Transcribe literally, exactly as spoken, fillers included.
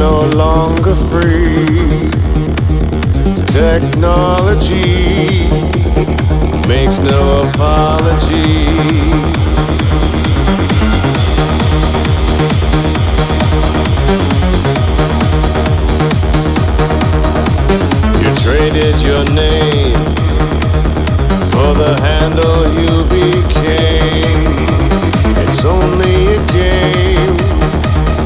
no longer free. Technology makes no apology. You traded your name for the handle you became.